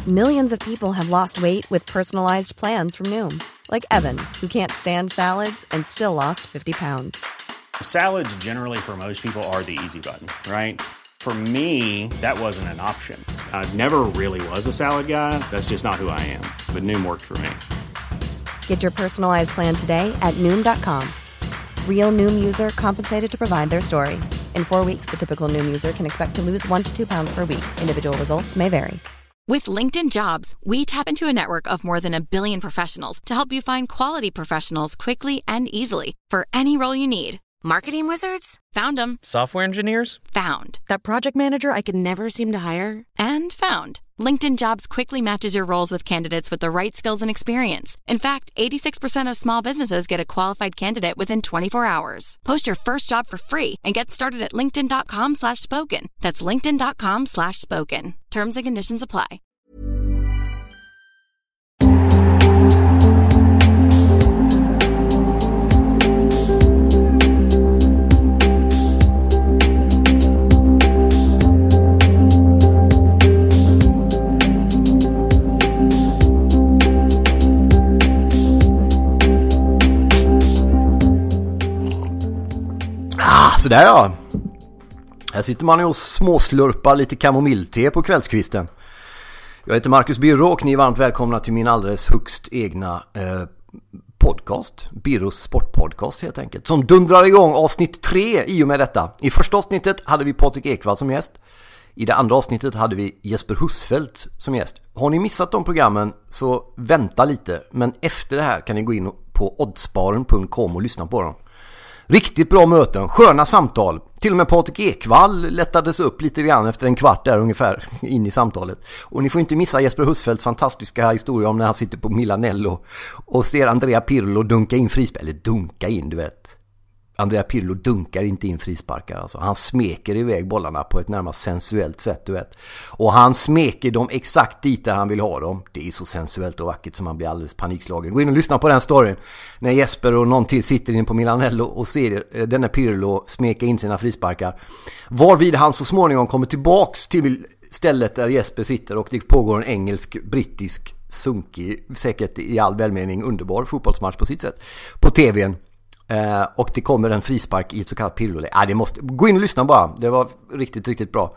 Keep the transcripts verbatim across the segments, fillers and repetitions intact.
Millions of people have lost weight with personalized plans from Noom. Like Evan, who can't stand salads and still lost fifty pounds. Salads generally for most people are the easy button, right? For me, that wasn't an option. I never really was a salad guy. That's just not who I am. But Noom worked for me. Get your personalized plan today at Noom dot com. Real Noom user compensated to provide their story. In four weeks, the typical Noom user can expect to lose one to two pounds per week. Individual results may vary. With LinkedIn Jobs, we tap into a network of more than a billion professionals to help you find quality professionals quickly and easily for any role you need. Marketing wizards? Found them. Software engineers? Found. That project manager I could never seem to hire? And found. LinkedIn Jobs quickly matches your roles with candidates with the right skills and experience. In fact, eighty-six percent of small businesses get a qualified candidate within twenty-four hours. Post your first job for free and get started at linkedin.com slash spoken. That's linkedin.com slash spoken. Terms and conditions apply. Så där ja. Här sitter man och småslurpar lite kamomillte på kvällskvisten. Jag heter Marcus Birro och ni är varmt välkomna till min alldeles högst egna eh, podcast. Birros sportpodcast helt enkelt. Som dundrar igång avsnitt tre i och med detta. I första avsnittet hade vi Patrik Ekwall som gäst. I det andra avsnittet hade vi Jesper Husfeldt som gäst. Har ni missat de programmen så vänta lite. Men efter det här kan ni gå in på oddsbaren punkt com och lyssna på dem. Riktigt bra möten, sköna samtal. Till och med Patrik Ekwall lättades upp lite grann efter en kvart där ungefär in i samtalet. Och ni får inte missa Jesper Husfeldts fantastiska historia om när han sitter på Milanello och ser Andrea Pirlo dunka in frisparkar. Eller dunka in, du vet. Andrea Pirlo dunkar inte in frisparkar. Alltså. Han smeker iväg bollarna på ett närmast sensuellt sätt, du vet. Och han smeker dem exakt dit där han vill ha dem. Det är så sensuellt och vackert som man blir alldeles panikslagen. Gå in och lyssna på den storyn. När Jesper och någon till sitter in på Milanello och ser denna Pirlo smeka in sina frisparkar. Varvid han så småningom kommer tillbaks till stället där Jesper sitter och det pågår en engelsk, brittisk, sunkig, säkert i all välmening underbar fotbollsmatch på sitt sätt. På tvn. Uh, och det kommer en frispark i ett så kallat Pirlo. Ah, det måste gå in och lyssna bara. Det var riktigt, riktigt bra.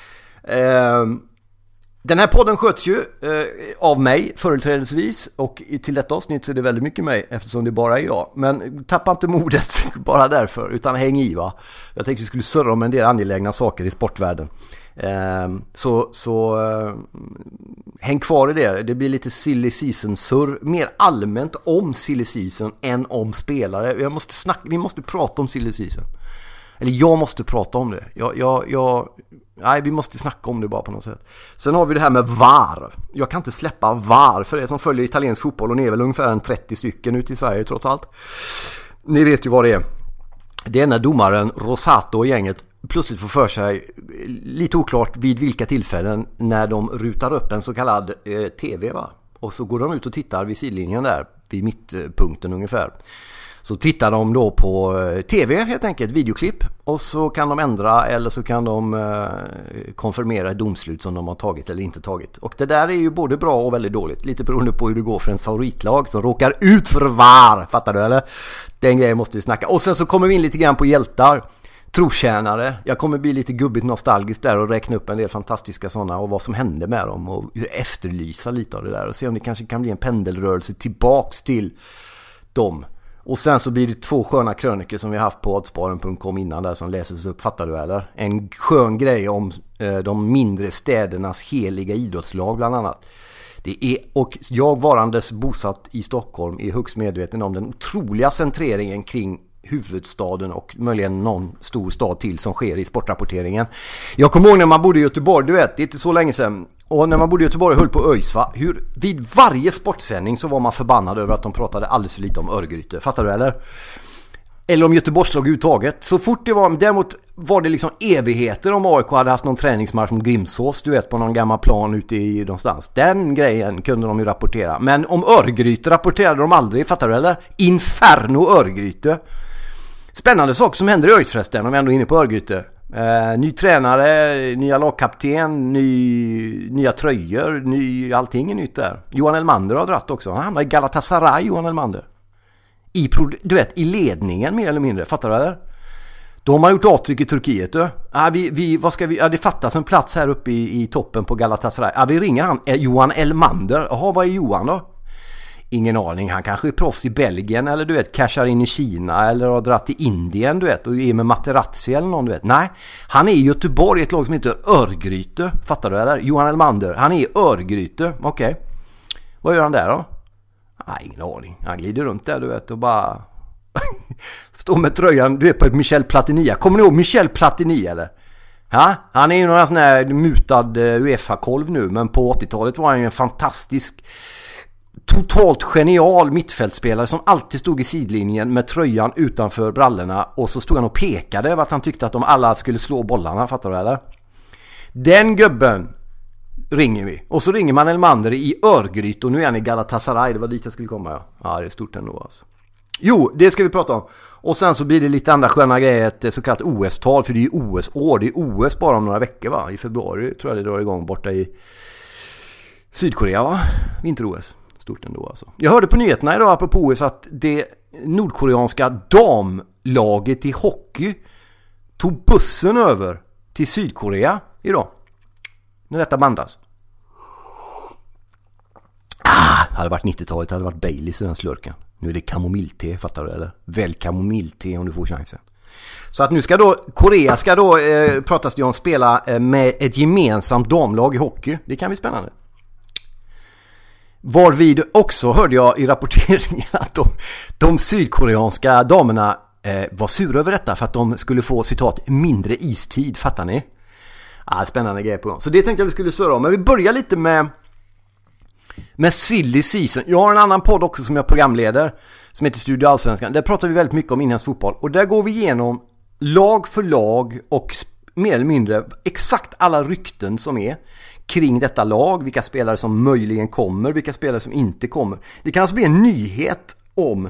Uh, den här podden sköts ju uh, av mig företrädesvis. Och till detta avsnitt så är det väldigt mycket mig eftersom det bara är jag. Men tappa inte modet bara därför, utan häng i va. Jag tänkte vi skulle surra om en del angelägna saker i sportvärlden. Uh, så så uh, häng kvar i det. Det blir lite silly season surr mer allmänt om silly season än om spelare. Jag måste snacka, vi måste prata om silly season. Eller jag måste prata om det. Jag, jag, jag, nej, vi måste snacka om det bara på något sätt. Sen har vi det här med V A R. Jag kan inte släppa V A R för det som följer italiensk fotboll och ni är väl ungefär en trettio stycken ute i Sverige trots allt. Ni vet ju vad det är. Det är när domaren Rosato och gänget plötsligt får för sig, lite oklart vid vilka tillfällen, när de rutar upp en så kallad eh, tv va. Och så går de ut och tittar vid sidlinjen där, vid mittpunkten ungefär. Så tittar de då på eh, tv helt enkelt, videoklipp. Och så kan de ändra eller så kan de eh, konfirmera ett domslut som de har tagit eller inte tagit. Och det där är ju både bra och väldigt dåligt. Lite beroende på hur det går för en favoritlag som råkar ut för V A R. Fattar du eller? Den grejen måste vi snacka. Och sen så kommer vi in lite grann på hjältar. Trotjänare. Jag kommer bli lite gubbigt nostalgisk där och räkna upp en del fantastiska sådana och vad som hände med dem och efterlysa lite av det där och se om det kanske kan bli en pendelrörelse tillbaks till dem. Och sen så blir det två sköna kröniker som vi har haft på oddsbaren punkt com innan där som läses upp, fattar du eller? En skön grej om eh, de mindre städernas heliga idrottslag bland annat. Det är, och jag varandes bosatt i Stockholm är högst medveten om den otroliga centreringen kring huvudstaden och möjligen någon stor stad till som sker i sportrapporteringen. Jag kommer ihåg när man bodde i Göteborg, du vet, det är inte så länge sedan. Och när man bodde i Göteborg och höll på ÖIS va, hur vid varje sportsändning så var man förbannad över att de pratade alldeles för lite om Örgryte. Fattar du eller? Eller om Göteborgslag överhuvudtaget. Så fort det var, däremot var det liksom evigheter om A I K hade haft någon träningsmatch mot Grimsås, du vet, på någon gammal plan ute i någonstans. Den grejen kunde de ju rapportera. Men om Örgryte rapporterade de aldrig, fattar du eller? Inferno Örgryte. Spännande sak som händer i ÖIS förresten, om vi ändå är inne på Örgryte. Eh, ny tränare, nya lagkapten, ny, nya tröjor, ny, allting är nytt där. Johan Elmander har dratt också. Han hamnar i Galatasaray, Johan Elmander. I, du vet, i ledningen mer eller mindre, fattar du eller? De har gjort avtryck i Turkiet. Du. Ah, vi, vi, vad ska vi, ah, det fattas en plats här uppe i, i toppen på Galatasaray. Ah, vi ringer han, eh, Johan Elmander. Jaha, vad är Johan då? Ingen aning, han kanske är proffs i Belgien eller du vet, cashar in i Kina eller har dratt till Indien, du vet, och är med Materazzi eller någon, du vet. Nej, han är i Göteborg, ett lag som heter Örgryte, fattar du eller? Johan Elmander, han är i Örgryte, okej. Okay. Vad gör han där då? Nej, ingen aning, han glider runt där, du vet, och bara står med tröjan, du vet, på ett Michel Platini. Kommer ni ihåg Michel Platini eller? Ja, han är ju någon sån här mutad UEFA-kolv nu, men på åttiotalet var han ju en fantastisk, totalt genial mittfältspelare som alltid stod i sidlinjen med tröjan utanför brallorna, och så stod han och pekade över att han tyckte att de alla skulle slå bollarna, fattar du eller? Den gubben ringer vi, och så ringer man Elmander i Örgryte, och nu är han i Galatasaray, det var dit jag skulle komma. Ja, ja det är stort ändå alltså. Jo, det ska vi prata om. Och sen så blir det lite andra sköna grejer, ett så kallat O S-tal, för det är ju O S-år, det är O S bara om några veckor va? I februari tror jag det drar igång borta i Sydkorea va? Vinter-O S. Stort ändå alltså. Jag hörde på nyheterna idag apropå O S att det nordkoreanska damlaget i hockey tog bussen över till Sydkorea idag. När detta bandas. Ah, hade varit nittiotalet, hade varit Baileys i den slurken. Nu är det kamomillte, fattar du eller? Välj kamomillte om du får chansen. Så att nu ska då, Korea ska då, eh, pratas det om spela eh, med ett gemensamt damlag i hockey. Det kan bli spännande. Varvid också hörde jag i rapporteringen att de, de sydkoreanska damerna eh, var sura över detta för att de skulle få, citat, mindre istid, fattar ni? Ah, spännande grejer på gång. Så det tänkte jag vi skulle surra om. Men vi börjar lite med med silly season. Jag har en annan podd också som jag programleder som heter Studio Allsvenskan. Där pratar vi väldigt mycket om inhemsk fotboll. Och där går vi igenom lag för lag och mer eller mindre exakt alla rykten som är kring detta lag, vilka spelare som möjligen kommer, vilka spelare som inte kommer. Det kan alltså bli en nyhet om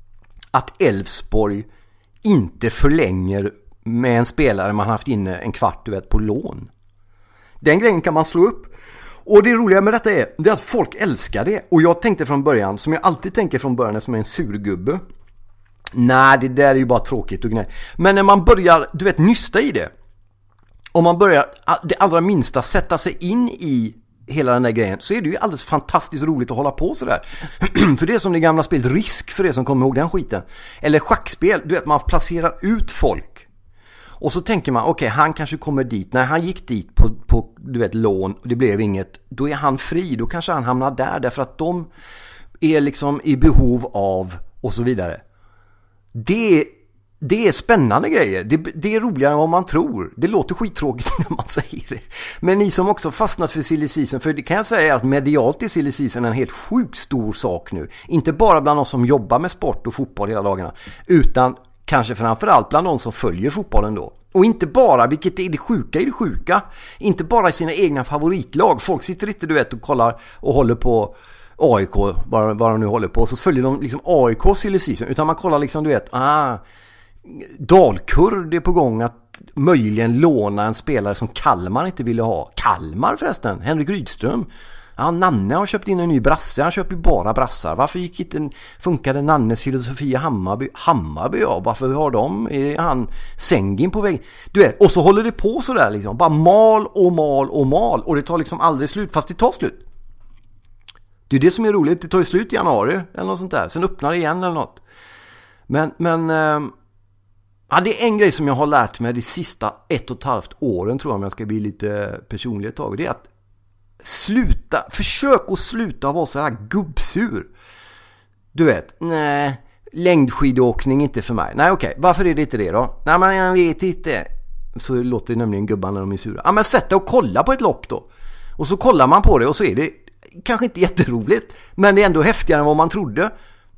att Elfsborg inte förlänger med en spelare man haft inne en kvart, du vet, på lån. Den grejen kan man slå upp. Och det roliga med detta är, det är att folk älskar det. Och jag tänkte från början, som jag alltid tänker från början som är en surgubbe, nej, det där är ju bara tråkigt och gnäll. Men när man börjar, du vet, nysta i det, om man börjar det allra minsta sätta sig in i hela den där grejen, så är det ju alldeles fantastiskt roligt att hålla på sådär. För det är som det gamla spelet Risk, för det som kommer ihåg den skiten. Eller schackspel, du vet, man placerar ut folk. Och så tänker man, okej, okay, han kanske kommer dit. När han gick dit på, på du vet, lån och det blev inget, då är han fri. Då kanske han hamnar där därför att de är liksom i behov av och så vidare. Det, det är spännande grejer. Det, det är roligare än vad man tror. Det låter skittråkigt när man säger det. Men ni som också fastnat för silly season, för det kan jag säga att medialt är silly season en helt sjukt stor sak nu. Inte bara bland oss som jobbar med sport och fotboll hela dagarna, utan kanske framförallt bland de som följer fotbollen då. Och inte bara, vilket är det sjuka i det sjuka, inte bara i sina egna favoritlag. Folk sitter inte, du vet, och kollar och håller på A I K, vad, vad de nu håller på. Så följer de liksom A I K silly season, utan man kollar liksom, du vet, ah, Dalkurd, det är på gång att möjligen låna en spelare som Kalmar inte ville ha. Kalmar förresten, Henrik Rydström. Ja, Nanne har köpt in en ny brasse. Han köper ju bara brassar. Varför gick inte, funkade Nannes filosofi i Hammarby? Hammarby, ja. Varför har de? Är han Sengin på väg? Du vet, och så håller det på så där liksom. Bara mal och mal och mal. Och det tar liksom aldrig slut, fast det tar slut. Det är det som är roligt. Det tar ju slut i januari eller något sånt där. Sen öppnar det igen eller något. Men, men äh, ja, det är en grej som jag har lärt mig de sista ett och ett halvt åren, tror jag, om jag ska bli lite personlig ett tag. Det är att sluta, försök att sluta vara så här gubbsur. Du vet, nej, längdskidåkning inte för mig. Nej, okej, okay. Varför är det inte det då? Nej, men jag vet inte. Så låter det nämligen gubbarna när de är sura. Ja, men sätt dig och kolla på ett lopp då. Och så kollar man på det och så är det kanske inte jätteroligt, men det är ändå häftigare än vad man trodde.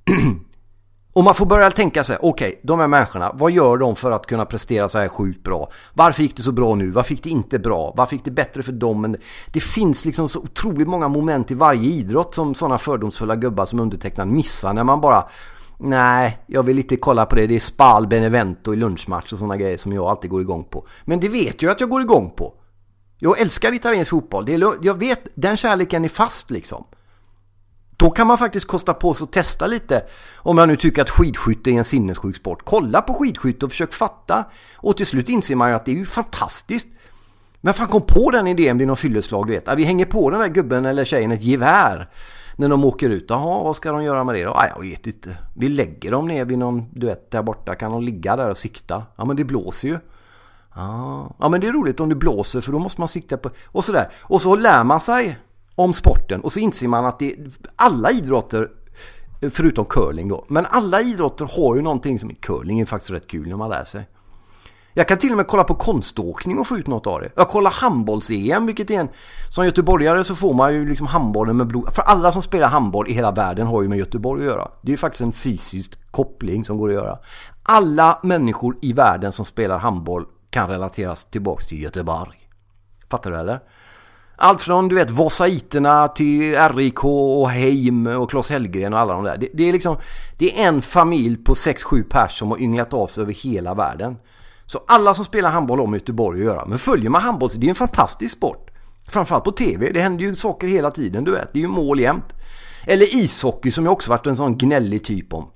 Och man får börja tänka sig, okej, okay, de här människorna, vad gör de för att kunna prestera så här sjukt bra? Varför gick det så bra nu? Varför gick det inte bra? Varför gick det bättre för dem? Men det finns liksom så otroligt många moment i varje idrott som sådana fördomsfulla gubbar som undertecknar missar, när man bara Nej, jag vill inte kolla på det. Det är Spal Benevento i lunchmatch och sådana grejer som jag alltid går igång på. Men det vet jag att jag går igång på. Jag älskar italiensk fotboll. Det är, jag vet, den kärleken är fast liksom. Då kan man faktiskt kosta på sig att testa lite. Om man nu tycker att skidskytte är en sinnessjuk sport. Kolla på skidskytte och försök fatta. Och till slut inser man ju att det är ju fantastiskt. Men fan kom på den idén vid någon fylleslag, du vet. Att vi hänger på den där gubben eller tjejen ett gevär när de åker ut. Jaha, vad ska de göra med det då? Ah, jag vet inte. Vi lägger dem ner vid någon, du vet, där borta. Kan de ligga där och sikta? Ja, men det blåser ju. Ah. Ja, men det är roligt om det blåser för då måste man sikta på... Och sådär. Och så lär man sig om sporten. Och så inser man att det alla idrotter, förutom curling då, men alla idrotter har ju någonting som... Curling är faktiskt rätt kul när man lär sig. Jag kan till och med kolla på konståkning och få ut något av det. Jag kollar handbolls-E M, vilket är en... Som göteborgare så får man ju liksom handbollen med blod... För alla som spelar handboll i hela världen har ju med Göteborg att göra. Det är ju faktiskt en fysisk koppling som går att göra. Alla människor i världen som spelar handboll kan relateras tillbaks till Göteborg. Fattar du eller? Allt från, du vet, Vosaiterna till R I K och Heim och Claes Hellgren och alla de där. Det, det är liksom... Det är en familj på sex sju pers som har ynglat av sig över hela världen. Så alla som spelar handboll om Göteborg att göra. Men följer man handboll så det är en fantastisk sport. Framförallt på tv. Det händer ju saker hela tiden, du vet. Det är ju mål jämt. Eller ishockey som jag också varit en sån gnällig typ om.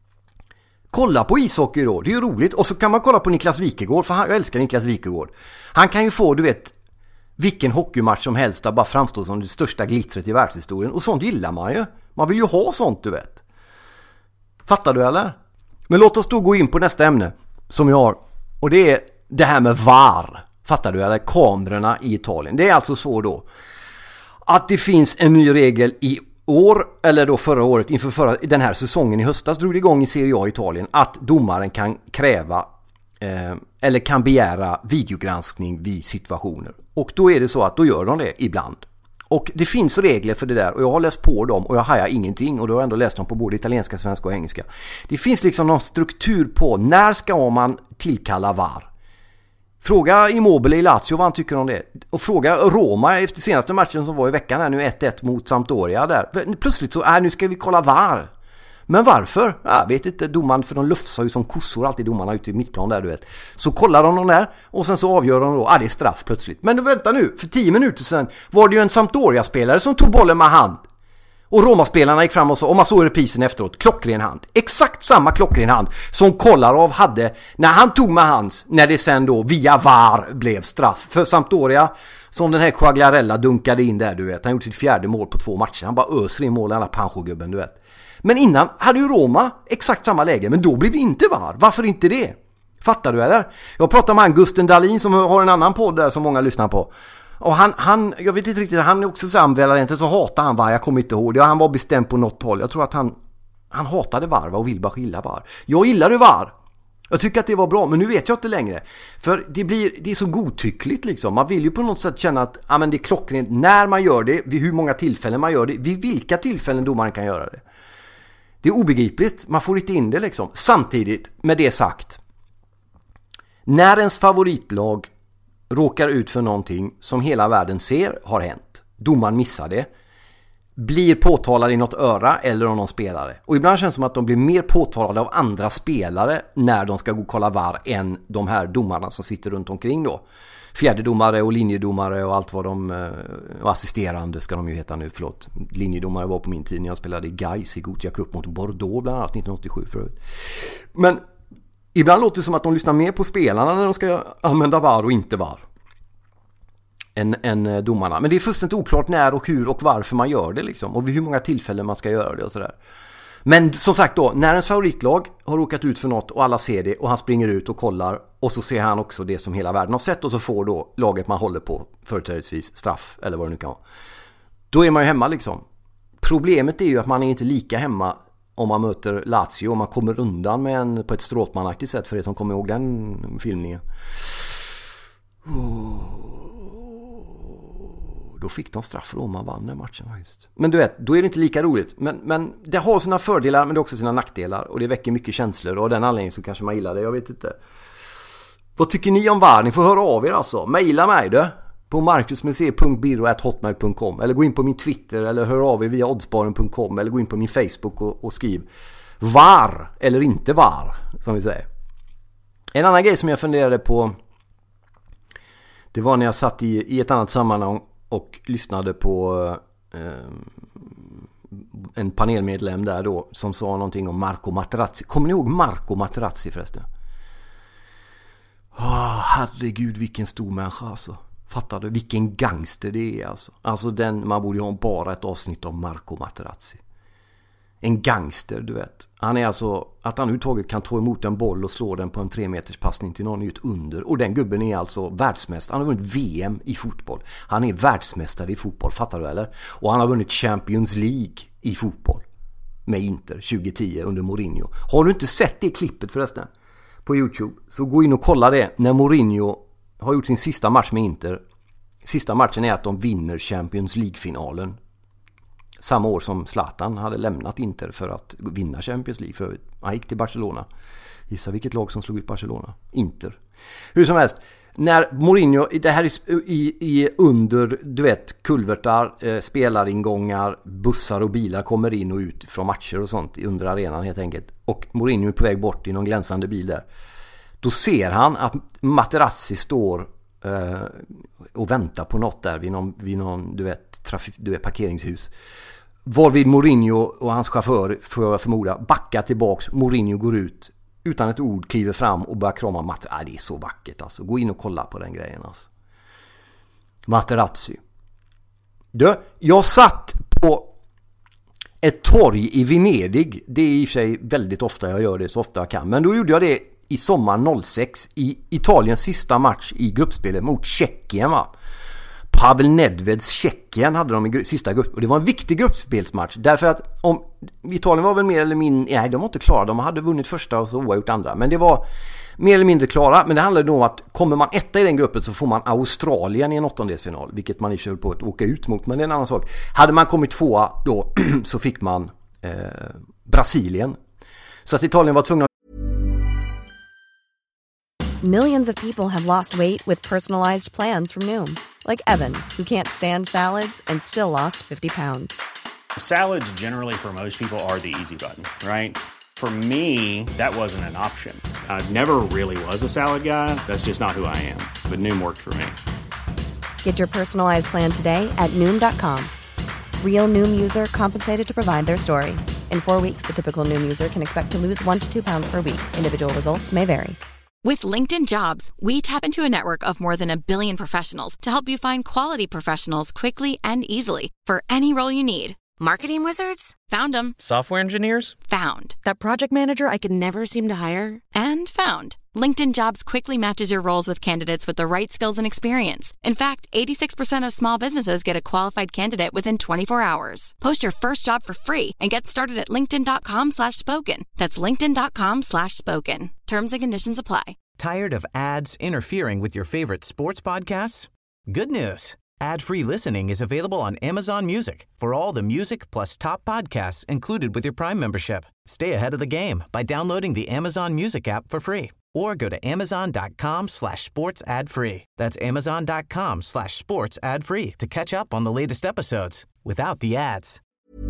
Kolla på ishockey då. Det är ju roligt. Och så kan man kolla på Niklas Wikegård. För han, jag älskar Niklas Wikegård. Han kan ju få, du vet, vilken hockeymatch som helst där bara framstår som det största glittret i världshistorien. Och sånt gillar man ju. Man vill ju ha sånt, du vet. Fattar du eller? Men låt oss då gå in på nästa ämne som jag har. Och det är det här med V A R. Fattar du? Eller kamerorna i Italien. Det är alltså så då att det finns en ny regel i år, eller då förra året, inför förra, den här säsongen i höstas drog det igång i Serie A i Italien, att domaren kan kräva eh, eller kan begära videogranskning vid situationer. Och då är det så att då gör de det ibland. Och det finns regler för det där och jag har läst på dem och jag hajar ingenting och då har jag ändå läst dem på både italienska, svenska och engelska. Det finns liksom någon struktur på när ska man tillkalla V A R. Fråga Immobile i Lazio vad han tycker om det. Och fråga Roma efter senaste matchen som var i veckan här nu ett ett mot Sampdoria där. Plötsligt så är nu ska vi kolla V A R. Men varför? Jag vet inte, domaren, för de lufsar ju som kossor alltid domarna ute i mittplan där, du vet. Så kollar de dem där och sen så avgör de då, ah det är straff plötsligt. Men vänta nu, för tio minuter sedan var det ju en Sampdoria-spelare som tog bollen med hand. Och Roma-spelarna gick fram och så, och man såg repisen efteråt, klockren hand. Exakt samma klockren hand som Kolarov hade när han tog med hands, när det sen då via V A R blev straff. För Sampdoria, som den här Quagliarella dunkade in där, du vet. Han gjorde sitt fjärde mål på två matcher. Han bara öser in mål, alla Pancho-gubben, du vet. Men innan hade ju Roma exakt samma läge, men då blev det inte V A R. Varför inte det? Fattar du eller? Jag pratar med han Gusten Dahlin som har en annan podd där som många lyssnar på. Och han, han jag vet inte riktigt, han är också samvälare, så hatar han V A R, jag kommer inte ihåg det. Han var bestämd på något håll. Jag tror att han, han hatade V A R och vill bara gilla V A R. Jag gillade V A R. Jag tycker att det var bra, men nu vet jag inte längre. För det blir, det är så godtyckligt liksom. Man vill ju på något sätt känna att ja, men det är klockrent när man gör det, vid hur många tillfällen man gör det, vid vilka tillfällen domaren kan göra det. Det är obegripligt, man får inte in det liksom. Samtidigt, med det sagt, när ens favoritlag råkar ut för någonting som hela världen ser har hänt, domaren missar det, blir påtalade i något öra eller av någon spelare. Och ibland känns det som att de blir mer påtalade av andra spelare när de ska gå och kolla V A R än de här domarna som sitter runt omkring då. Fjärdedomare och linjedomare och allt vad de, och assisterande ska de ju heta nu, förlåt. Linjedomare var på min tid när jag spelade i Gais i Gothia Cup mot Bordeaux bland annat nittonhundraåttiosju förut. Men ibland låter det som att de lyssnar mer på spelarna när de ska använda V A R och inte V A R än, än domarna. Men det är fullständigt oklart när och hur och varför man gör det liksom. Och vid hur många tillfällen man ska göra det och sådär. Men som sagt då, när ens favoritlag har råkat ut för något och alla ser det och han springer ut och kollar och så ser han också det som hela världen har sett och så får då laget man håller på företrädesvis straff eller vad det nu kan vara. Då är man ju hemma liksom. Problemet är ju att man är inte lika hemma om man möter Lazio och man kommer undan med en på ett stråtmanaktigt sätt för er som kommer ihåg den filmningen. Då fick de straff och man vann den matchen faktiskt. Men du vet, då är det inte lika roligt. Men, men det har sina fördelar men det har också sina nackdelar. Och det väcker mycket känslor och av den anledningen så kanske man gillar det, jag vet inte. Vad tycker ni om V A R? Ni får höra av er alltså. Maila mig det på marcusmuseet punkt birro at hotmail punkt com eller gå in på min Twitter eller hör av er via oddsbaren punkt com eller gå in på min Facebook och, och skriv var eller inte var, som vi säger. En annan grej som jag funderade på, det var när jag satt i, i ett annat sammanhang och lyssnade på eh, en panelmedlem där då som sa någonting om Marco Materazzi. Kommer ni ihåg Marco Materazzi förresten? Oh, herregud, vilken stor människa alltså. Fattar du? Vilken gangster det är alltså. Alltså den, man borde ju ha bara ett avsnitt om Marco Materazzi. En gangster, du vet. Han är alltså, att han uttaget kan ta emot en boll och slå den på en tre meters passning till någon är ett under. Och den gubben är alltså världsmästare. Han har vunnit V M i fotboll. Han är världsmästare i fotboll, fattar du eller? Och han har vunnit Champions League i fotboll med Inter tjugo tio under Mourinho. Har du inte sett det klippet förresten på YouTube, så gå in och kolla det. När Mourinho har gjort sin sista match med Inter. Sista matchen är att de vinner Champions League-finalen. Samma år som Zlatan hade lämnat Inter för att vinna Champions League. För han gick till Barcelona. Gissa vilket lag som slog ut Barcelona? Inter. Hur som helst, när Mourinho, det här är i, i under, du vet, kulvertar, eh, spelaringångar, bussar och bilar kommer in och ut från matcher och sånt under arenan helt enkelt. Och Mourinho är på väg bort i någon glänsande bil där. Då ser han att Materazzi står eh, och väntar på något där vid någon, vid någon du vet, trafik, du vet, parkeringshus. Varvid Mourinho och hans chaufför, för att förmoda, backar tillbaks. Mourinho går ut utan ett ord, kliver fram och börjar krama Materazzi. Ah, det är så vackert alltså. Gå in och kolla på den grejen alltså. Materazzi. Du, jag satt på ett torg i Venedig. Det är i och för sig väldigt ofta jag gör det, så ofta jag kan. Men då gjorde jag det i sommar noll sex i Italiens sista match i gruppspelet mot Tjeckien, va? Pavel Nedveds Tjeckien hade de i sista grupp, och det var en viktig gruppspelsmatch därför att om Italien var väl mer eller mindre, nej, de var inte klara, de hade vunnit första och så oavgjort andra, men det var mer eller mindre klara. Men det handlade då om att kommer man etta i den gruppen så får man Australien i en åttondelsfinal, vilket man inte höll på att åka ut mot, men det är en annan sak. Hade man kommit tvåa då så fick man eh, Brasilien, så att Italien var tvungna. Millions of people have lost weight with personalized plans from Noom. Like Evan, who can't stand salads and still lost fifty pounds. Salads generally for most people are the easy button, right? For me, that wasn't an option. I never really was a salad guy. That's just not who I am. But Noom worked for me. Get your personalized plan today at Noom dot com. Real Noom user compensated to provide their story. In four weeks, the typical Noom user can expect to lose one to two pounds per week. Individual results may vary. With LinkedIn Jobs, we tap into a network of more than a billion professionals to help you find quality professionals quickly and easily for any role you need. Marketing wizards? Found them. Software engineers? Found. That project manager I could never seem to hire? And found. LinkedIn Jobs quickly matches your roles with candidates with the right skills and experience. In fact, eighty-six percent of small businesses get a qualified candidate within twenty-four hours. Post your first job for free and get started at linkedin dot com slash spoken. That's linkedin dot com slash spoken. Terms and conditions apply. Tired of ads interfering with your favorite sports podcasts? Good news. Ad-free listening is available on Amazon Music for all the music plus top podcasts included with your Prime membership. Stay ahead of the game by downloading the Amazon Music app for free or go to amazon dot com slash sports ad free. That's amazon dot com slash sports ad free to catch up on the latest episodes without the ads.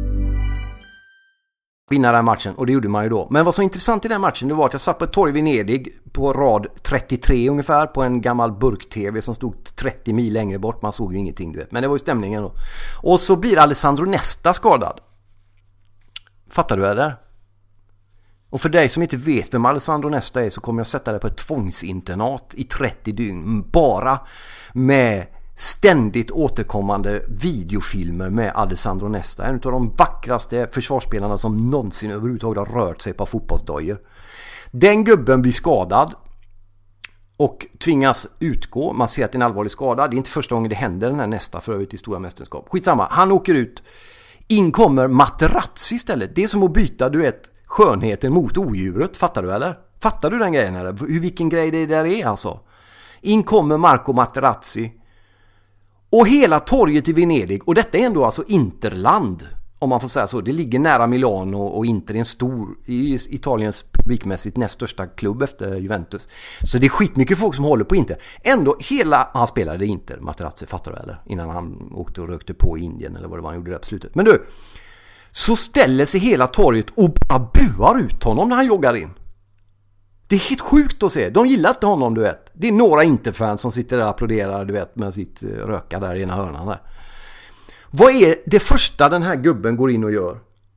Vinna den matchen, och det gjorde man ju då. Men vad som är intressant i den matchen, det var att jag satt på ett torg i Venedig på rad trettiotre ungefär på en gammal burk-tv som stod trettio mil längre bort. Man såg ju ingenting, du vet. Men det var ju stämningen då. Och så blir Alessandro Nesta skadad. Fattar du det? Och för dig som inte vet vem Alessandro Nesta är så kommer jag sätta dig på ett tvångsinternat i trettio dygn. Bara med ständigt återkommande videofilmer med Alessandro Nesta. En av de vackraste försvarsspelarna som någonsin överhuvudtaget har rört sig på fotbollsdojor. Den gubben blir skadad och tvingas utgå. Man ser att det är en allvarlig skada. Det är inte första gången det händer den här Nesta för övrigt i stora mästerskap. Skitsamma, han åker ut. In kommer Materazzi istället. Det är som att byta, du vet, skönheten mot odjuret. Fattar du eller? Fattar du den grejen eller? Hur, vilken grej det där är alltså. In kommer Marco Materazzi. Och hela torget i Venedig, och detta är ändå alltså Interland, om man får säga så. Det ligger nära Milano och Inter är en stor, i Italiens publikmässigt näst största klubb efter Juventus. Så det är skitmycket folk som håller på Inter. Ändå hela, han spelade Inter, Materazzi, fattar du eller? Innan han åkte och rökte på i Indien eller vad det var han gjorde där på slutet. Men du, så ställer sig hela torget och bara buar ut honom när han joggar in. Det är helt sjukt att se. De gillar inte honom, du vet. Det är några inte-fans som sitter där och applåderar, du vet, med sitt röka där i ena hörnan där. Vad är det första den här gubben går in och gör?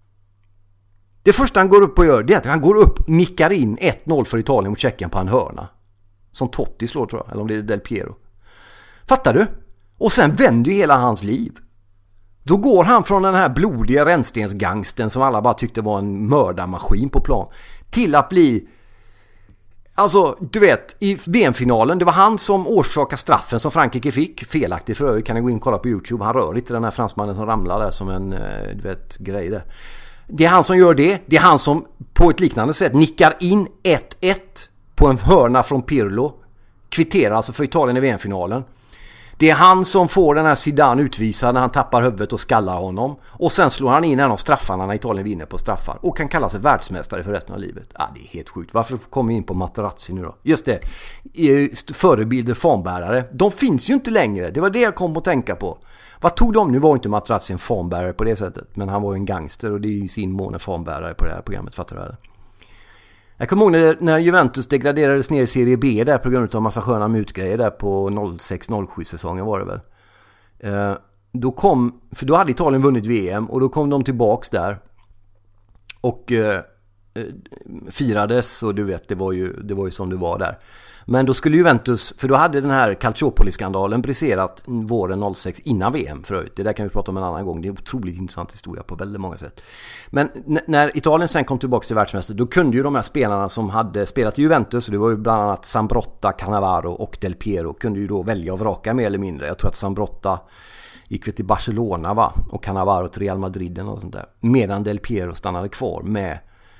Det första han går upp och gör, det är att han går upp, nickar in ett noll för Italien mot Tjeckien på en hörna. Som Totti slår, tror jag. Eller om det är Del Piero. Fattar du? Och sen vänder ju hela hans liv. Då går han från den här blodiga rännstensgangsten som alla bara tyckte var en mördarmaskin på plan till att bli, alltså du vet, i V M-finalen, det var han som orsakade straffen som Frankrike fick, felaktigt för övrigt, kan ni gå in och kolla på YouTube, han rör inte den här fransmannen som ramlar där som en, du vet, grej där. Det är han som gör det, det är han som på ett liknande sätt nickar in ett ett på en hörna från Pirlo, kvitterar alltså för Italien i V M-finalen. Det är han som får den här Zidane utvisad när han tappar huvudet och skallar honom. Och sen slår han in en av straffarna när Italien vinner på straffar. Och kan kalla sig världsmästare för resten av livet. Ah, det är helt sjukt. Varför kommer vi in på Materazzi nu då? Just det. Förebilder, fanbärare. De finns ju inte längre. Det var det jag kom att tänka på. Vad tog de? Nu var inte Materazzi en fanbärare på det sättet. Men han var ju en gangster och det är ju sin mån en fanbärare på det här programmet. Fattar du det? Jag kommer ihåg när, när Juventus degraderades ner i Serie B där på grund av massa sköna mutgrejer där på noll sex noll sju säsongen var det väl. Eh, då kom, för då hade Italien vunnit V M och då kom de tillbaks där och eh, firades och du vet, det var ju, det var ju som det var där. Men då skulle Juventus, för då hade den här Calciopoli-skandalen briserat våren noll sex innan V M för övrigt. Det där kan vi prata om en annan gång. Det är en otroligt intressant historia på väldigt många sätt. Men n- när Italien sen kom tillbaka till världsmästare, då kunde ju de här spelarna som hade spelat i Juventus, och det var ju bland annat Zambrotta, Cannavaro och Del Piero, kunde ju då välja och vraka mer eller mindre. Jag tror att Zambrotta gick till Barcelona, va? Och Cannavaro till Real Madrid och sånt där. Medan Del Piero stannade kvar med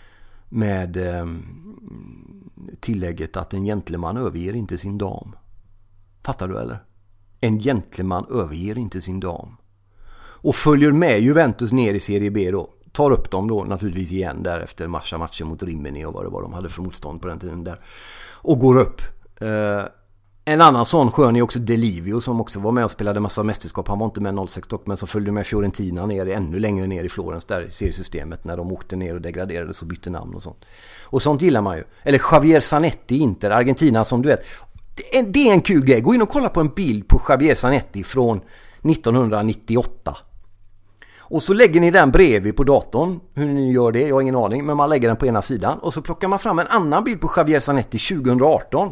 med eh, tillägget att en gentleman överger inte sin dam. Fattar du eller? En gentleman överger inte sin dam. Och följer med Juventus ner i Serie B då. Tar upp dem då naturligtvis igen där efter massa matcher mot Rimini och vad det var de hade för motstånd på den tiden där. Och går upp. Eh, en annan sån skön är också Delivio som också var med och spelade massa mästerskap. Han var inte med noll sex dock, men så följde med Fiorentina ner ännu längre ner i Florens där i seriesystemet när de åkte ner och degraderade så bytte namn och sånt. Och sånt gillar man ju. Eller Javier Zanetti, Inter, Argentina, som du vet. Det är, det är en kul grej. Gå in och kolla på en bild på Javier Zanetti från nittonhundranittioåtta. Och så lägger ni den bredvid på datorn. Hur ni gör det, jag har ingen aning. Men man lägger den på ena sidan. Och så plockar man fram en annan bild på Javier Zanetti tjugohundraarton.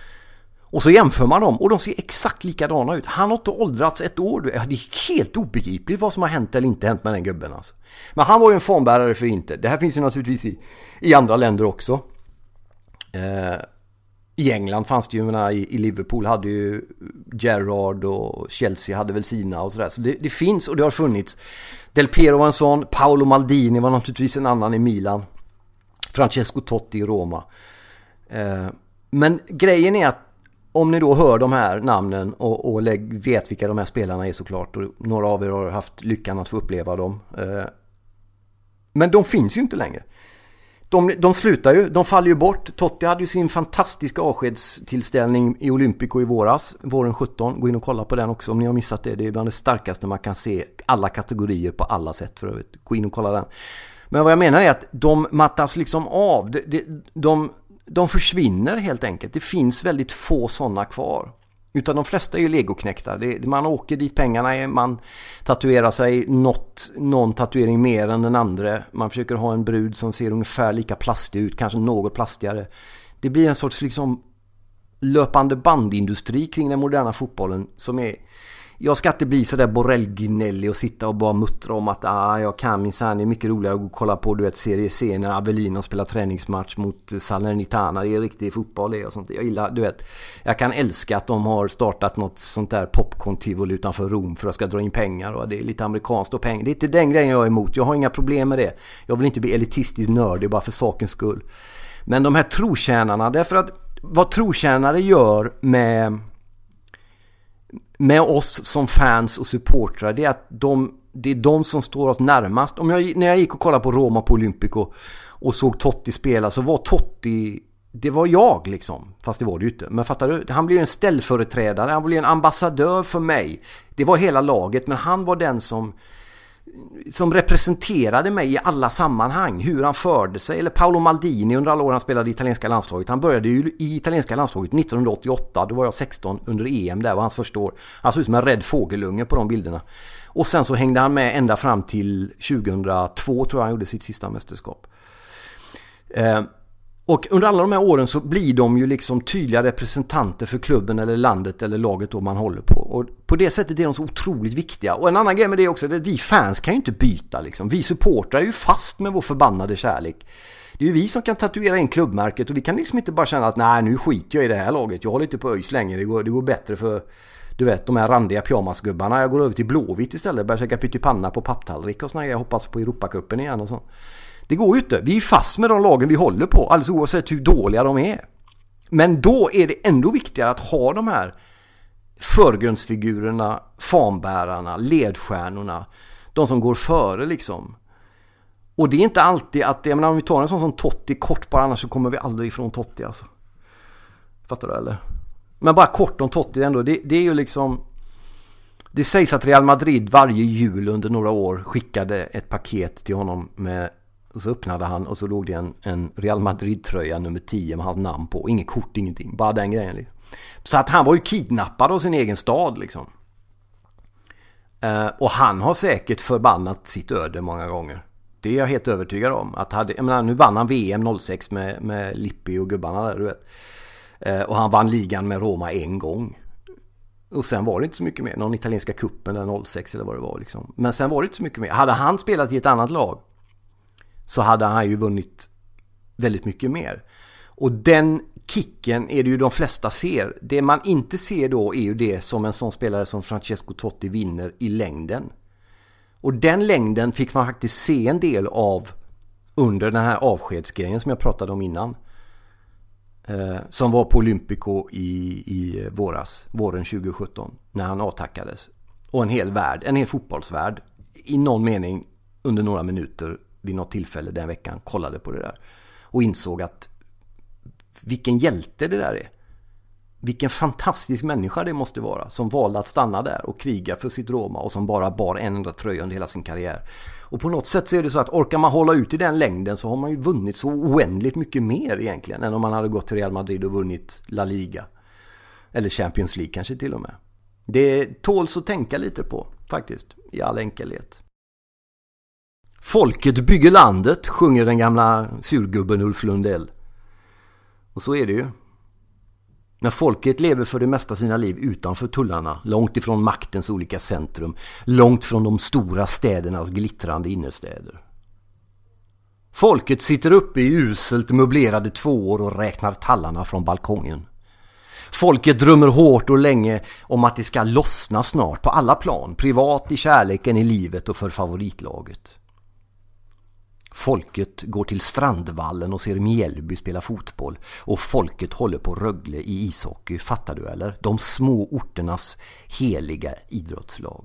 Och så jämför man dem och de ser exakt likadana ut. Han har inte åldrats ett år. Det är helt obegripligt vad som har hänt eller inte hänt med den gubben. Alltså. Men han var ju en fanbärare för inte. Det här finns ju naturligtvis i, i andra länder också. Eh, I England fanns det ju, menar, i, i Liverpool hade ju Gerrard och Chelsea hade väl sina och sådär. Så det, det finns och det har funnits. Del Piero var en sån. Paolo Maldini var naturligtvis en annan i Milan. Francesco Totti i Roma. Eh, men grejen är att om ni då hör de här namnen och, och lägg, vet vilka de här spelarna är såklart, och några av er har haft lyckan att få uppleva dem. Eh, men de finns ju inte längre. De, de slutar ju, de faller ju bort. Totti hade ju sin fantastiska avskedstillställning i Olympico i våras, våren sjutton. Gå in och kolla på den också om ni har missat det. Det är bland det starkaste man kan se, alla kategorier på alla sätt för övrigt. Gå in och kolla den. Men vad jag menar är att de mattas liksom av. De... de, de De försvinner helt enkelt. Det finns väldigt få sådana kvar. Utan de flesta är ju legoknäcktar. Det, man åker dit pengarna är. Man tatuerar sig något, någon tatuering mer än den andra. Man försöker ha en brud som ser ungefär lika plastig ut. Kanske något plastigare. Det blir en sorts liksom löpande bandindustri kring den moderna fotbollen som är... Jag ska inte bli så där Borrell-Gnelli och sitta och bara muttra om att ah, jag kan minsann, det är mycket roligare att gå och kolla på, du vet, serie C när Avellino spelar träningsmatch mot Salernitana. Det är riktig fotboll det och sånt. Jag gillar, du vet, jag kan älska att de har startat något sånt där popcorn-tivoli utanför Rom för att ska dra in pengar, och det är lite amerikanskt och pengar. Det är inte den grejen jag är emot. Jag har inga problem med det. Jag vill inte bli elitistisk nörd, det är bara för sakens skull. Men de här trotjänarna, därför att vad trotjänare gör med med oss som fans och supportrar, det är att de, det är de som står oss närmast. Om jag, när jag gick och kollade på Roma på Olympico och såg Totti spela, så var Totti, det var jag liksom, fast det var det ju inte. Men fattar du, han blev en ställföreträdare, han blev en ambassadör för mig. Det var hela laget, men han var den som som representerade mig i alla sammanhang, hur han förde sig. Eller Paolo Maldini under alla år han spelade i italienska landslaget. Han började ju i italienska landslaget nittonhundraåttioåtta, då var jag sexton under E M, där var hans första år. Han såg ut som en rädd fågelunge på de bilderna. Och sen så hängde han med ända fram till tjugohundratvå, tror jag han gjorde sitt sista mästerskap. Eh, och under alla de här åren så blir de ju liksom tydliga representanter för klubben eller landet eller laget då man håller på. Och på det sättet är de så otroligt viktiga. Och en annan grej med det också är att vi fans kan ju inte byta liksom. Vi supportrar är ju fast med vår förbannade kärlek. Det är ju vi som kan tatuera in klubbmärket, och vi kan liksom inte bara känna att nej, nu skiter jag i det här laget. Jag håller inte på ÖIS längre, det går, det går bättre för, du vet, de här randiga pyjamasgubbarna. Jag går över till Blåvitt istället, börjar käka pyttipanna på papptallrik och såna här. Jag hoppas på Europacupen igen och så. Det går ju inte. Vi är fast med de lagen vi håller på, alldeles oavsett hur dåliga de är. Men då är det ändå viktigare att ha de här förgrundsfigurerna, fanbärarna, ledstjärnorna, de som går före liksom. Och det är inte alltid att, jag menar, om vi tar en sån som Totti kort bara, annars så kommer vi aldrig ifrån Totti alltså. Fattar du eller? Men bara kort om Totti ändå, det, det är ju liksom, det sägs att Real Madrid varje jul under några år skickade ett paket till honom med, och så öppnade han och så låg det en, en Real Madrid-tröja nummer tio med hans namn på. Inget kort, ingenting. Bara den grejen. Liksom. Så att han var ju kidnappad av sin egen stad liksom. Uh, och han har säkert förbannat sitt öde många gånger. Det är jag helt övertygad om. Att hade, jag menar, nu vann han V M noll sex med, med Lippi och gubbarna där, du vet. Uh, och han vann ligan med Roma en gång. Och sen var det inte så mycket mer. Någon italienska kuppen eller noll sex eller vad det var liksom. Men sen var det inte så mycket mer. Hade han spelat i ett annat lag så hade han ju vunnit väldigt mycket mer. Och den kicken är det ju de flesta ser. Det man inte ser då är ju det som en sån spelare som Francesco Totti vinner i längden. Och den längden fick man faktiskt se en del av under den här avskedsgrejen som jag pratade om innan. Eh, som var på Olympico i, i våras, våren tjugo sjutton, när han avtackades. Och en hel värld, en hel fotbollsvärld i någon mening under några minuter vid något tillfälle den veckan kollade på det där och insåg att vilken hjälte det där är. Vilken fantastisk människa det måste vara som valde att stanna där och kriga för sitt Roma och som bara bar en enda tröja under hela sin karriär. Och på något sätt så är det så att orkar man hålla ut i den längden så har man ju vunnit så oändligt mycket mer egentligen än om man hade gått till Real Madrid och vunnit La Liga eller Champions League kanske till och med. Det tåls att tänka lite på faktiskt i all enkelhet. Folket bygger landet, sjunger den gamla surgubben Ulf Lundell. Och så är det ju. När folket lever för det mesta sina liv utanför tullarna, långt ifrån maktens olika centrum, långt från de stora städernas glittrande innerstäder. Folket sitter uppe i uselt möblerade tvåor och räknar tallarna från balkongen. Folket drömmer hårt och länge om att det ska lossna snart på alla plan, privat, i kärleken, i livet och för favoritlaget. Folket går till Strandvallen och ser Mjällby spela fotboll, och folket håller på Rögle i ishockey, fattar du eller? De små orternas heliga idrottslag.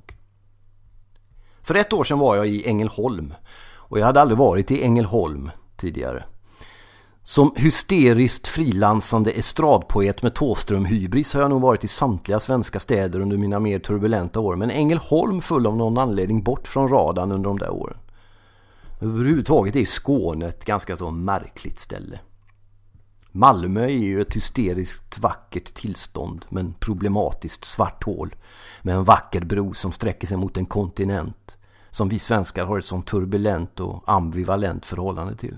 För ett år sedan var jag i Ängelholm, och jag hade aldrig varit i Ängelholm tidigare. Som hysteriskt frilansande estradpoet med Tåström-hybris har jag nog varit i samtliga svenska städer under mina mer turbulenta år, men Ängelholm föll av någon anledning bort från radarn under de där åren. Överhuvudtaget är Skåne ett ganska så märkligt ställe. Malmö är ju ett hysteriskt vackert tillstånd, men problematiskt svart hål med en vacker bro som sträcker sig mot en kontinent som vi svenskar har ett sånt turbulent och ambivalent förhållande till.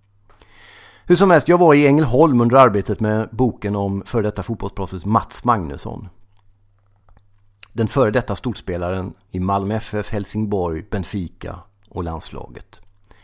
Hur som helst, jag var i Ängelholm under arbetet med boken om före detta fotbollsproffset Mats Magnusson. Den före detta storspelaren i Malmö F F, Helsingborg, Benfica och landslaget.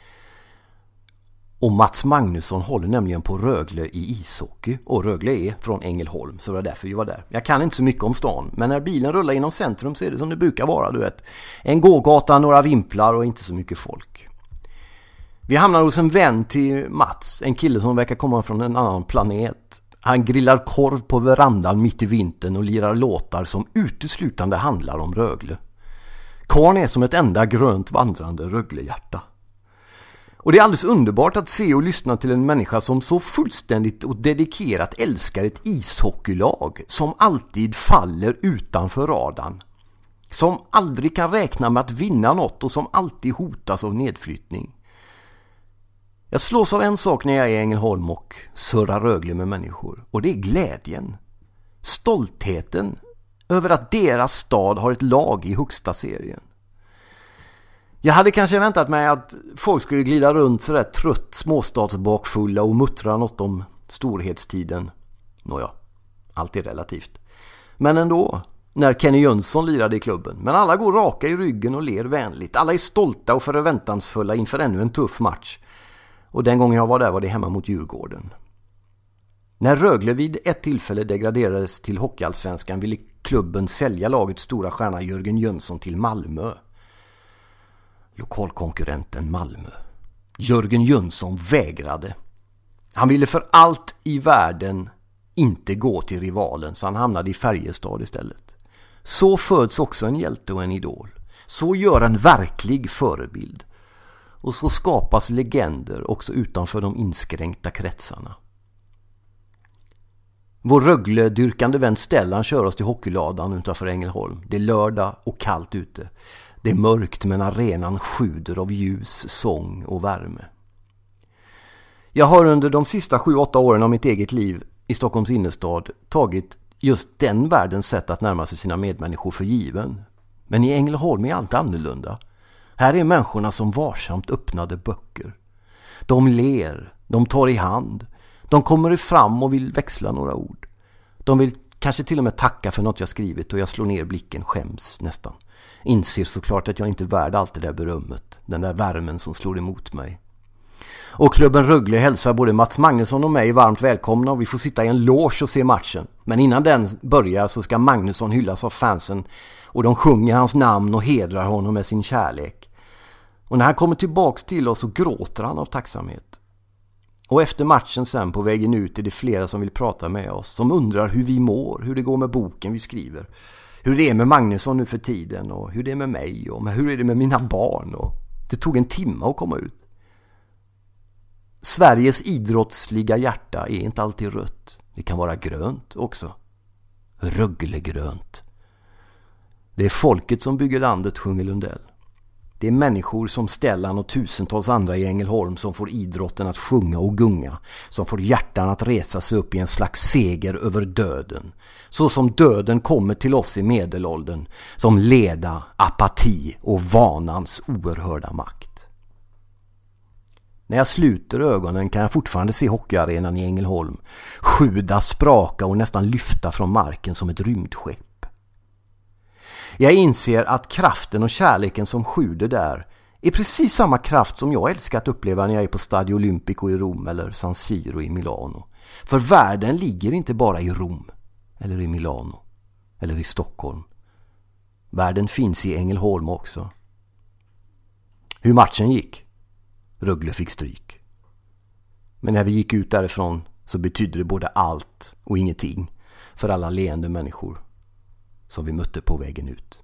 Och Mats Magnusson håller nämligen på Rögle i ishockey, och Rögle är från Ängelholm, så det var därför vi var där. Jag kan inte så mycket om stan, men när bilen rullar inom centrum så är det som det brukar vara, du vet. En gågata, några vimplar och inte så mycket folk. Vi hamnar hos en vän till Mats, en kille som verkar komma från en annan planet. Han grillar korv på verandan mitt i vintern och lirar låtar som uteslutande handlar om Rögle. Karn är som ett enda grönt vandrande Röglehjärta. Och det är alldeles underbart att se och lyssna till en människa som så fullständigt och dedikerat älskar ett ishockeylag som alltid faller utanför radarn. som aldrig kan räkna med att vinna något och som alltid hotas av nedflyttning. Jag slås av en sak när jag är i Ängelholm och surrar Rögle med människor, och det är glädjen. Stoltheten över att deras stad har ett lag i högsta serien. Jag hade kanske väntat mig att folk skulle glida runt så där trött småstadsbakfulla och muttra något om storhetstiden. Nåja, allt är relativt. Men ändå, när Kenny Jönsson lirade i klubben. Men alla går raka i ryggen och ler vänligt. Alla är stolta och förväntansfulla inför ännu en tuff match. Och den gången jag var där var det hemma mot Djurgården. När Rögle vid ett tillfälle degraderades till Hockeyallsvenskan ville klubben sälja lagets stora stjärna Jörgen Jönsson till Malmö. Lokalkonkurrenten Malmö. Jörgen Jönsson vägrade. Han ville för allt i världen inte gå till rivalen, så han hamnade i Färjestad istället. Så föds också en hjälte och en idol. Så gör en verklig förebild. Och så skapas legender också utanför de inskränkta kretsarna. Vår Rögle-dyrkande vän Stellan kör oss till hockeyladan utanför Ängelholm. Det är lördag och kallt ute. Det är mörkt, men arenan sjuder av ljus, sång och värme. Jag har under de sista sju åtta åren av mitt eget liv i Stockholms innerstad tagit just den världens sätt att närma sig sina medmänniskor för given. Men i Ängelholm är allt annorlunda. Här är människorna som varsamt öppnade böcker. De ler, de tar i hand, de kommer fram och vill växla några ord. De vill kanske till och med tacka för något jag skrivit, och jag slår ner blicken, skäms nästan. Inser såklart att jag inte är värd allt det där berömmet, den där värmen som slår emot mig. Och klubben Rögle hälsar både Mats Magnusson och mig varmt välkomna, och vi får sitta i en loge och se matchen. Men innan den börjar så ska Magnusson hyllas av fansen, och de sjunger hans namn och hedrar honom med sin kärlek. Och när han kommer tillbaks till oss så gråter han av tacksamhet. Och efter matchen sen på vägen ut är det flera som vill prata med oss, som undrar hur vi mår, hur det går med boken vi skriver, hur det är med Magnusson nu för tiden, och hur det är med mig, och hur är det med mina barn. Och det tog en timme att komma ut. Sveriges idrottsliga hjärta är inte alltid rött. Det kan vara grönt också. Röglegrönt. Det är folket som bygger landet, sjunger Lundell. Det är människor som Stellan och tusentals andra i Ängelholm som får idrotten att sjunga och gunga, som får hjärtan att resa sig upp i en slags seger över döden. Så som döden kommer till oss i medelåldern, som leda, apati och vanans oerhörda makt. När jag sluter ögonen kan jag fortfarande se hockeyarenan i Ängelholm sjuda, spraka och nästan lyfta från marken som ett rymdskepp. Jag inser att kraften och kärleken som sjuder där är precis samma kraft som jag älskar att uppleva när jag är på Stadio Olimpico i Rom eller San Siro i Milano. För världen ligger inte bara i Rom eller i Milano eller i Stockholm. Världen finns i Ängelholm också. Hur matchen gick? Rögle fick stryk. Men när vi gick ut därifrån så betydde det både allt och ingenting för alla leende människor som vi mötte på vägen ut.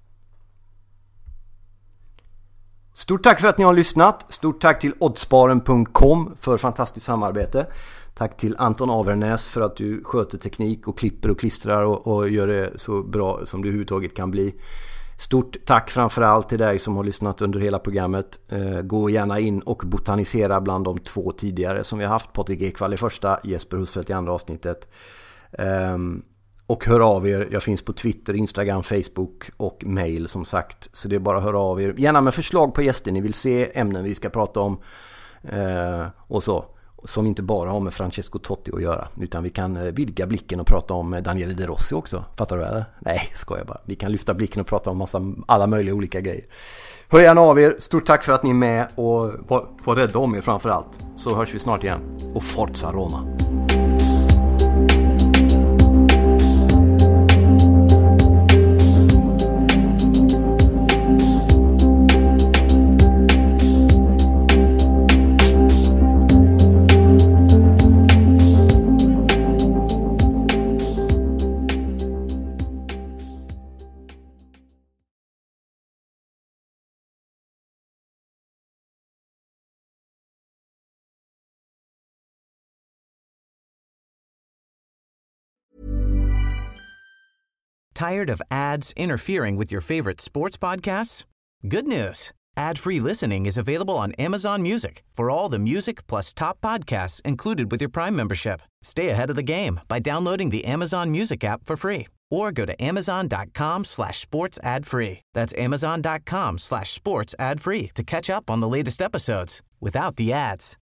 Stort tack för att ni har lyssnat. Stort tack till oddsbaren punkt com för fantastiskt samarbete. Tack till Anton Avernäs för att du sköter teknik och klipper och klistrar och, och gör det så bra som det överhuvudtaget kan bli. Stort tack framförallt till dig som har lyssnat under hela programmet. Eh, gå gärna in och botanisera bland de två tidigare som vi har haft. Patrik Ekvall i första, Jesper Husfeldt i andra avsnittet. Eh, och hör av er. Jag finns på Twitter, Instagram, Facebook och mail som sagt. Så det är bara att höra av er. Gärna med förslag på gäster ni vill se, ämnen vi ska prata om eh, och så. Som inte bara har med Francesco Totti att göra, utan vi kan vidga blicken och prata om Daniele De Rossi också. Fattar du eller? Nej, skojar bara. Vi kan lyfta blicken och prata om massa, alla möjliga olika grejer. Hör gärna av er. Stort tack för att ni är med och var, var rädda om er framförallt. Så hörs vi snart igen. Och Forza Roma! Tired of ads interfering with your favorite sports podcasts? Good news. Ad-free listening is available on Amazon Music for all the music plus top podcasts included with your Prime membership. Stay ahead of the game by downloading the Amazon Music app for free or go to amazon.com slash sports ad free. That's amazon.com slash sports ad free to catch up on the latest episodes without the ads.